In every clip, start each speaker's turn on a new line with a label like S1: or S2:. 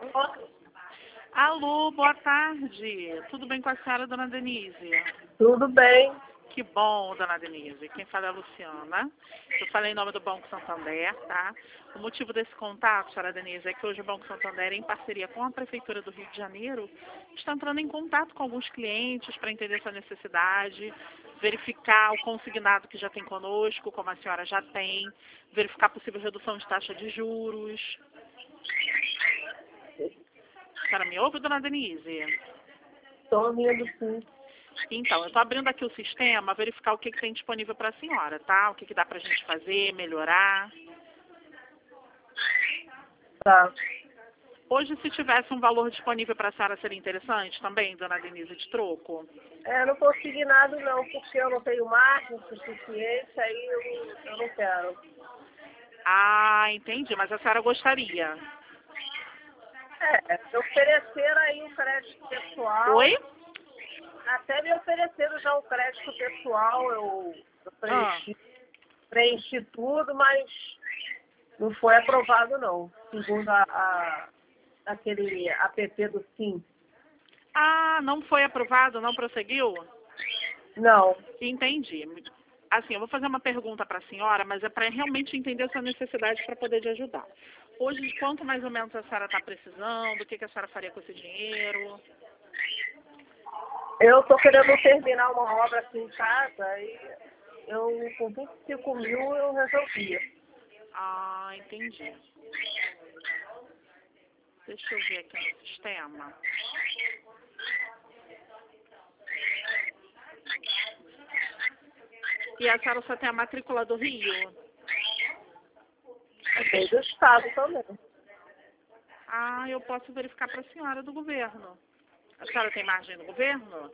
S1: Alô, boa tarde. Tudo bem com a senhora, dona Denise?
S2: Tudo bem.
S1: Que bom, dona Denise. Quem fala é a Luciana. Eu falei em nome do Banco Santander, tá? O motivo desse contato, senhora Denise, é que hoje o Banco Santander, em parceria com a Prefeitura do Rio de Janeiro, está entrando em contato com alguns clientes para entender sua necessidade, verificar o consignado que já tem conosco, como a senhora já tem, verificar possível redução de taxa de juros. A senhora me ouve, dona Denise?
S2: Estou ouvindo, sim.
S1: Então, eu estou abrindo aqui o sistema, verificar o que tem disponível para a senhora, tá? O que dá para a gente fazer, melhorar.
S2: Tá.
S1: Hoje, se tivesse um valor disponível para a senhora, seria interessante também, dona Denise, de troco?
S2: Não consegui nada não, porque eu não tenho margem suficiente, aí eu não quero.
S1: Ah, entendi, mas a senhora gostaria.
S2: Me ofereceram aí um crédito pessoal.
S1: Oi?
S2: Até me ofereceram já um crédito pessoal, eu preenchi tudo, mas não foi aprovado não, segundo aquele app do Sim.
S1: Ah, não foi aprovado, não prosseguiu?
S2: Não.
S1: Entendi. Assim, eu vou fazer uma pergunta para a senhora, mas é para realmente entender a sua necessidade para poder te ajudar. Hoje, de quanto mais ou menos a senhora está precisando? O que a senhora faria com esse dinheiro?
S2: Eu estou querendo terminar uma obra aqui em casa e com 25 mil eu resolvia.
S1: Ah, entendi. Deixa eu ver aqui no sistema. E a senhora só tem a matrícula do Rio?
S2: Tem do Estado também.
S1: Ah, eu posso verificar para a senhora do governo. A senhora tem margem no governo?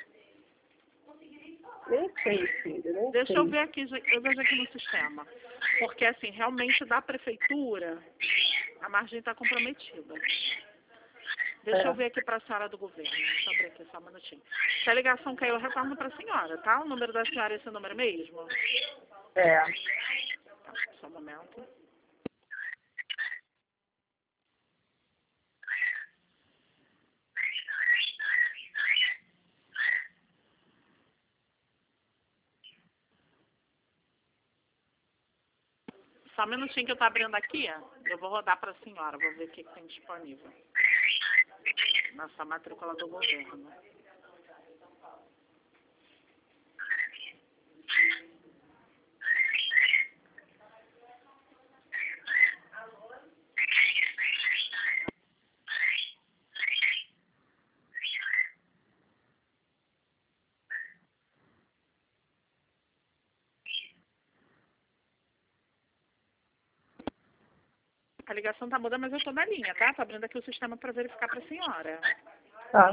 S2: Nem sei, filho, nem
S1: Deixa
S2: sei.
S1: eu ver aqui, eu vejo aqui no sistema. Porque, assim, realmente da prefeitura, a margem está comprometida. Deixa eu ver aqui para a senhora do governo. Deixa eu abrir aqui só um minutinho. Se a ligação caiu, eu retorno para a senhora, tá? O número da senhora é esse número mesmo?
S2: É.
S1: Tá, só um momento. Só um minutinho que eu tô abrindo aqui. Eu vou rodar para a senhora, vou ver o que tem disponível. Nossa matrícula do governo. A ligação tá mudando, mas eu tô na linha, tá? Tô abrindo aqui o sistema para verificar para a senhora.
S2: Tá.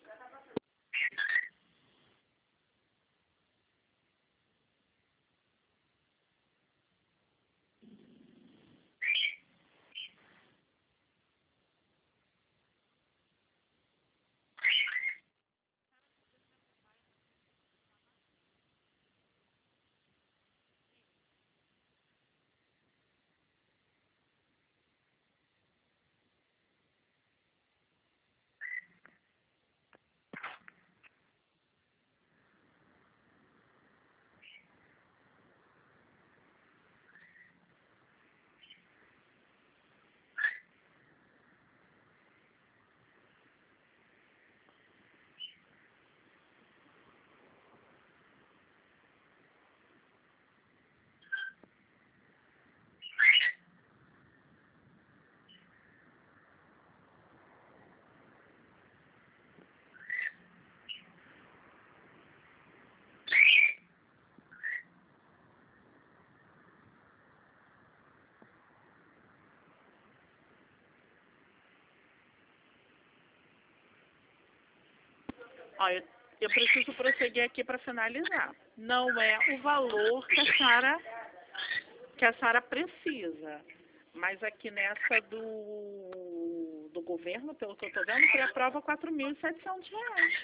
S1: Ó, eu preciso prosseguir aqui para finalizar. Não é o valor que a senhora precisa. Mas aqui nessa do governo, pelo que eu estou vendo, ele aprova R$ 4.700.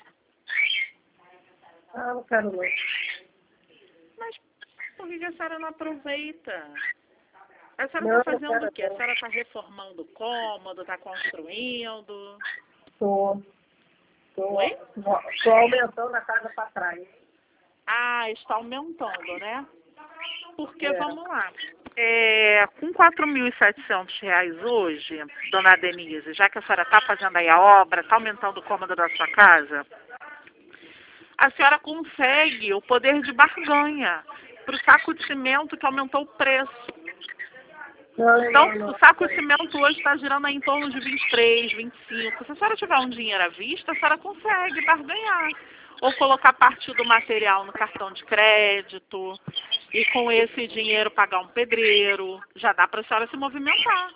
S2: Ah, não quero não.
S1: Mas por que a senhora não aproveita? A senhora
S2: Não,
S1: está
S2: não
S1: fazendo
S2: quero
S1: o quê? A
S2: não.
S1: senhora está reformando o cômodo, está construindo?
S2: Tô
S1: Oi?
S2: aumentando a casa para trás.
S1: Ah, está aumentando, né? Porque,
S2: É.
S1: vamos lá, com R$ 4.700 hoje, dona Denise, já que a senhora está fazendo aí a obra, está aumentando o cômodo da sua casa, a senhora consegue o poder de barganha para o saco de cimento que aumentou o preço. Então, o saco de cimento hoje está girando aí em torno de 23, 25. Se a senhora tiver um dinheiro à vista, a senhora consegue barganhar. Ou colocar parte do material no cartão de crédito e com esse dinheiro pagar um pedreiro. Já dá para a senhora se movimentar.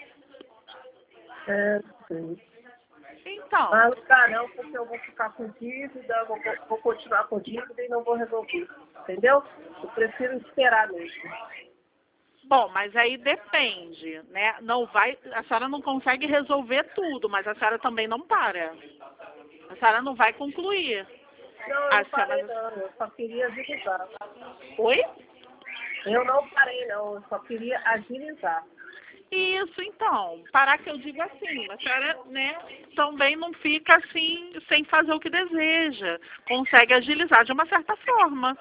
S2: É, sim.
S1: Então,
S2: Mas não dá não, porque eu vou ficar com dívida, vou continuar com dívida e não vou resolver. Entendeu? Eu prefiro esperar mesmo.
S1: bom, mas aí depende, né? Não vai, a senhora não consegue resolver tudo, mas a senhora também não para. A senhora não vai concluir.
S2: Não, eu
S1: A
S2: não parei
S1: senhora...
S2: não, eu só queria agilizar.
S1: Oi?
S2: Eu não parei não, eu só queria agilizar.
S1: Isso, então. Parar que eu digo assim, a senhora, né, também não fica assim, sem fazer o que deseja. Consegue agilizar de uma certa forma.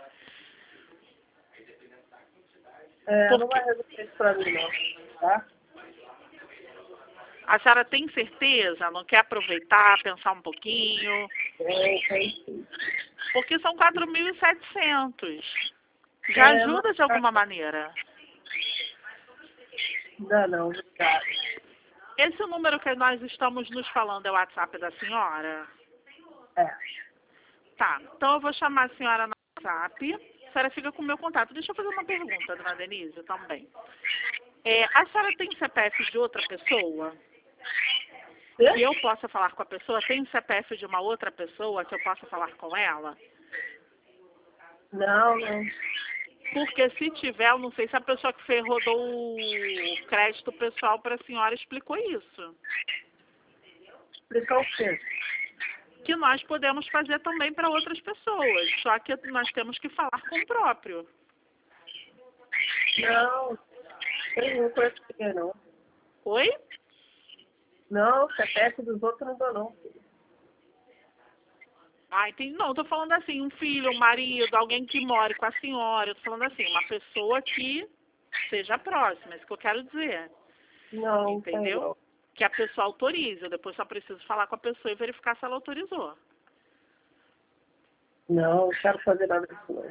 S2: É, não vai
S1: Porque
S2: resolver isso pra mim não, tá?
S1: a senhora tem certeza, não quer aproveitar, pensar um pouquinho,
S2: É sim.
S1: porque são 4.700. Já
S2: Mas
S1: ajuda de alguma maneira.
S2: não, obrigada.
S1: Esse número que nós estamos nos falando é o WhatsApp da senhora?
S2: É,
S1: Tá, então eu vou chamar a senhora no WhatsApp. A senhora fica com o meu contato. Deixa eu fazer uma pergunta, dona Denise, também. A senhora tem CPF de outra pessoa? Que eu possa falar com a pessoa? Tem CPF de uma outra pessoa que eu possa falar com ela?
S2: não.
S1: Porque se tiver, eu não sei se a pessoa que fez rodou o crédito pessoal para a senhora explicou isso.
S2: Explicar o quê?
S1: Que nós podemos fazer também para outras pessoas, só que nós temos que falar com o próprio.
S2: Não, não conheço ninguém não.
S1: Oi?
S2: Não, CPF dos outros não dou não.
S1: Ah, entendi. Não, eu tô falando assim, um filho, um marido, alguém que more com a senhora. Eu tô falando assim, uma pessoa que seja próxima, é isso que eu quero dizer.
S2: Não,
S1: Entendeu?
S2: não.
S1: Que a pessoa autorize. Eu depois só preciso falar com a pessoa e verificar se ela autorizou.
S2: Não quero fazer nada disso não.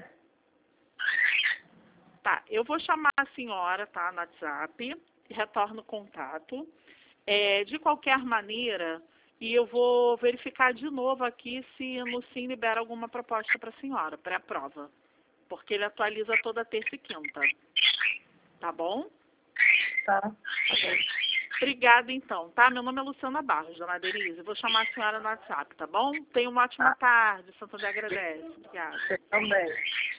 S1: Tá, eu vou chamar a senhora, tá, no WhatsApp, e retorno o contato. De qualquer maneira, e eu vou verificar de novo aqui se no SIM libera alguma proposta para a senhora, pré-prova. Porque ele atualiza toda terça e quinta. Tá bom?
S2: Tá bom.
S1: Obrigada, então, tá? Meu nome é Luciana Barros, dona Denise. Vou chamar a senhora no WhatsApp, tá bom? Tenha uma ótima tarde. Santo André agradece. Obrigada.
S2: Você também.